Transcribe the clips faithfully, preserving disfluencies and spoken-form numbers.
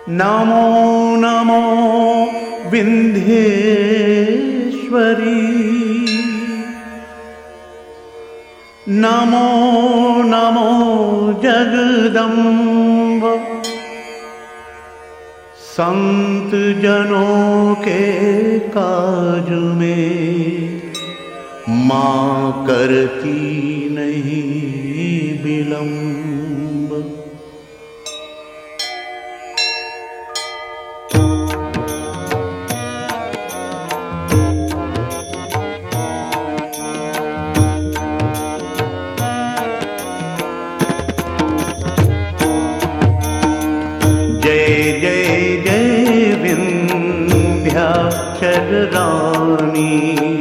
नमो नमो विंध्येश्वरी, नमो नमो जगदम्ब। संत जनों के काज में माँ करती नहीं विलंब। जय जय जय विंध्याचल रानी,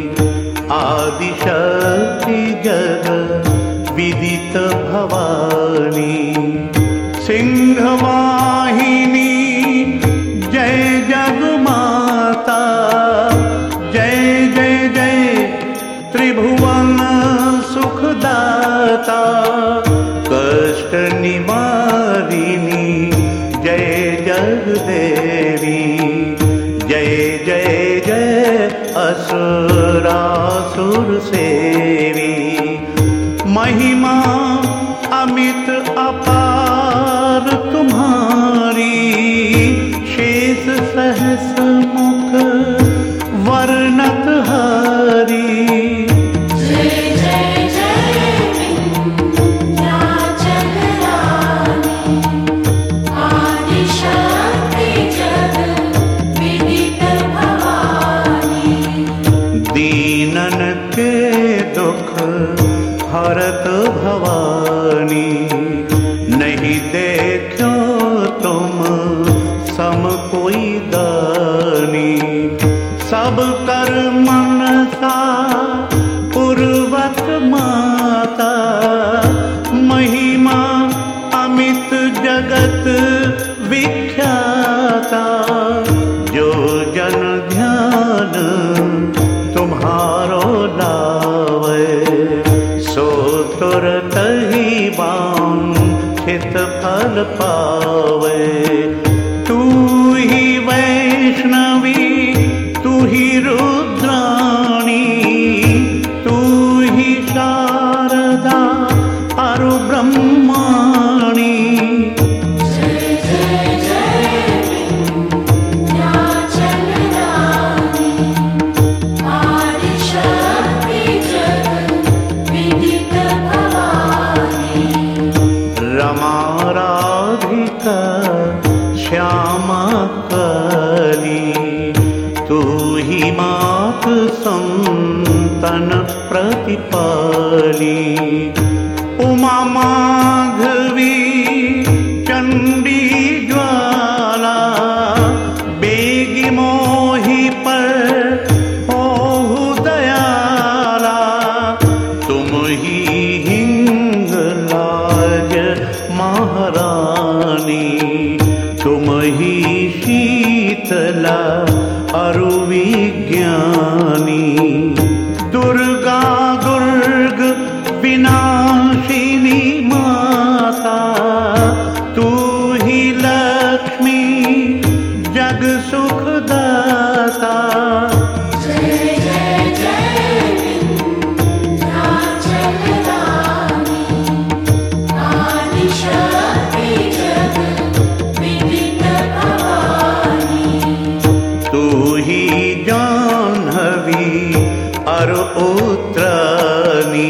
आदिशक्ति जग विदित भवानी। सिंहवाहिनी जय जग माता, जय जय जय त्रिभुवन सुखदाता। कष्ट निवारिणी जय जगदेवी, जय जय जय असुरासुर सेवी। महिमा अमित अपार तुम्हारी, शेष सहस मुख वर्णत हारी। दीनन के दुख हरत भवानी, नहीं देखो तुम सम कोई दानी। सब कर मनसा पूर्वक माता, महिमा अमित जगत विख्याता। जो जन ध्यान तुम्हारो लावे, सो तुरत ही वांछित फल पावे। तू ही वैष्णवी, तू ही रुद्राणी, तू ही शारदा अरु ब्रह्माणी। रमा राधिका श्यामा काली, तू ही मात संतन प्रतिपाली। उमा माधवी चंडी ज्वाला, बेगी मोही पर होहु दयाला। तुम ही हिंगलाज महारानी, तुम ही शीतला अरु विज्ञानी। दुर्गा दुर्ग विनाशिनी माता, तू ही लक्ष्मी जग सुखदाता। तू ही जाह्नवी अरु उत्तरानी,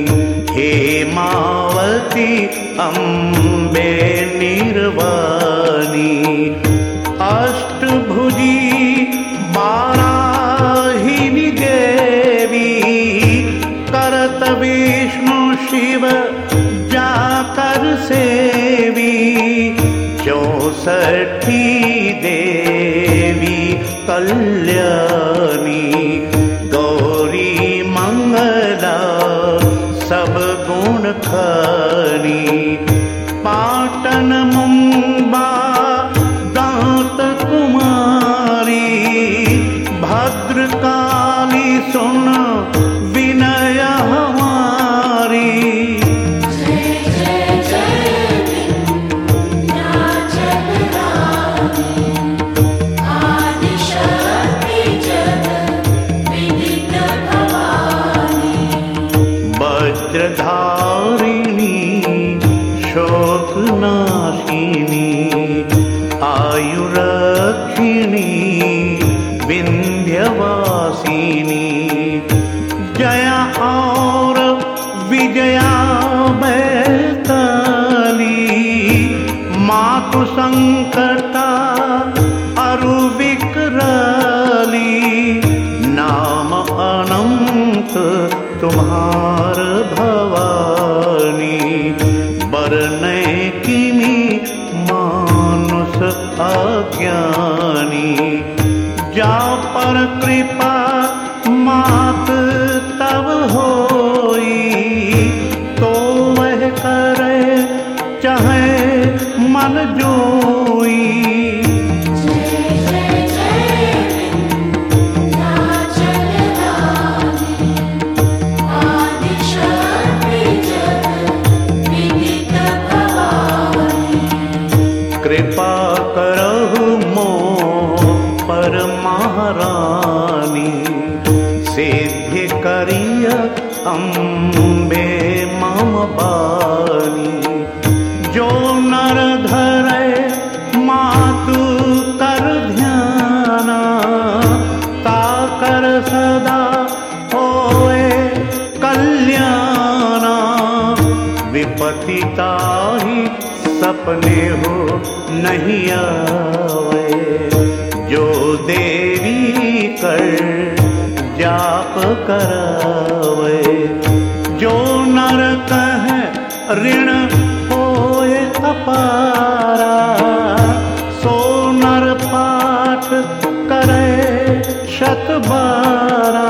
हेमावती अम्बे निर्वाणी। अष्टभुजी वाराहिनी देवी, करत विष्णु शिव जाकर सेवी। चौसठी देवी कल्याणी, गौरी मंगला सब गुण खानी। पाटन मुंबा दांत कुमारी, भद्रकाली सुन विनय हमारी। जय जय जय विंध्याचल रानी, तारिणी शोक नाशिनी आयुरक्षिणी विंध्यवासिनी जया और विजया बैताली मातु संकटा अरु विकराली नाम अनंत तुम्हार भवानी बरने किमी मानुष अज्ञानी जा पर कृपा मात तब होई तो वह करे चाहे मन जोई कृपा करहु मोह पर महारानी सिद्धि करिय अम्बे मम बानी जो नर धरे मातु कर ध्याना ताकर सदा होए कल्याणा विपत्ति ताहि सपने हो नहीं आवे जो देवी कर जाप करावे जो नर कहे ऋण होए अपारा सो नर पाठ करे शत बारा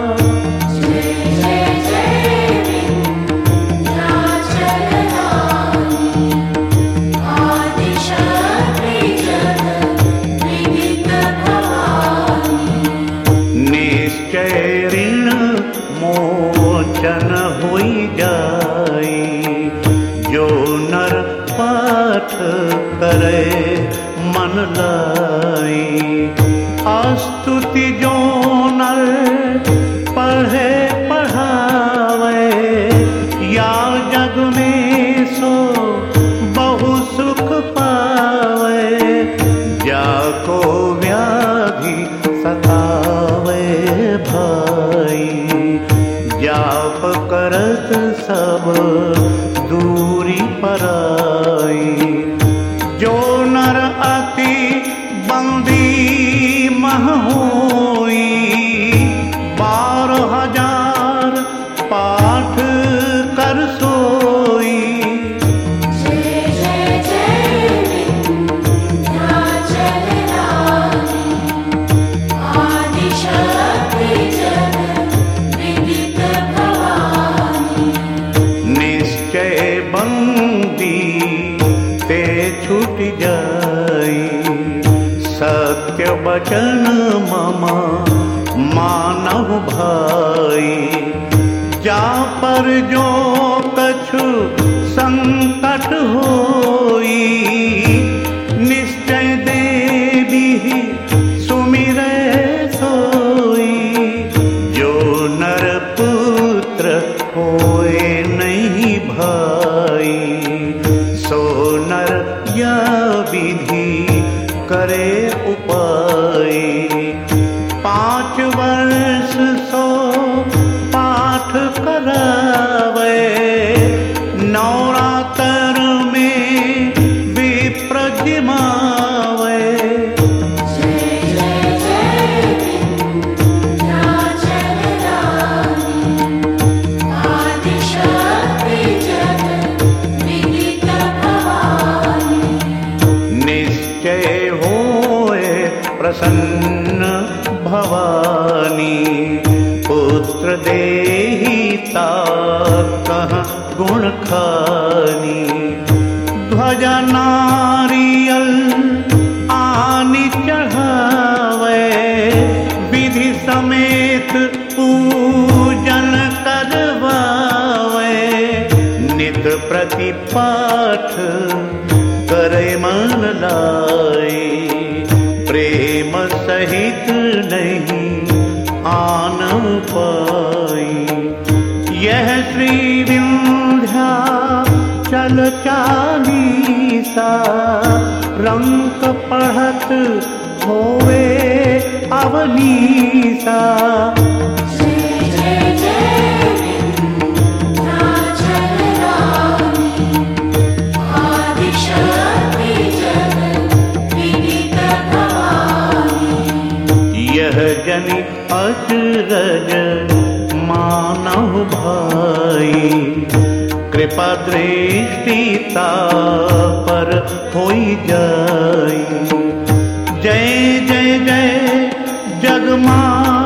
ऋण मोचन हुई जाई जो नर पाठ करे मन लाई स्तुति जो नर पढ़े पढ़ावे या जग में सो बहु सुख पावे जाको व्याधि सतावे भाई जाप करत सब दूरी पराई जो नर अति बंदी मह होई बारह हजार पाठ कर सोई बंदी ते छूट जाई सत्य वचन मम मानव भाई जा पर जो कछु संकट होई निश्चय देवी सुमिरै सोई जो नर पुत्र होए नहीं भाई सो नर या विधि करे उपाय पांच वर्ष सो पाठ करावे नवरात्र में विप्र जिमावे प्रसन्न भवानी पुत्र देहि ताकह गुण खानी ध्वजा नारियल आनि चढ़ावे विधि समेत पूजन करवावे नित प्रति पाठ करे मन लाई प्रेम सहित नहीं आन पाई यह श्री विंध्याचल संध्या चल चालीसा, रंक पढ़त होवे अवनीसा। यह जनि अचरज मानव भाई, कृपा दृष्टिता पर होई जाई। जय जय जय जगमा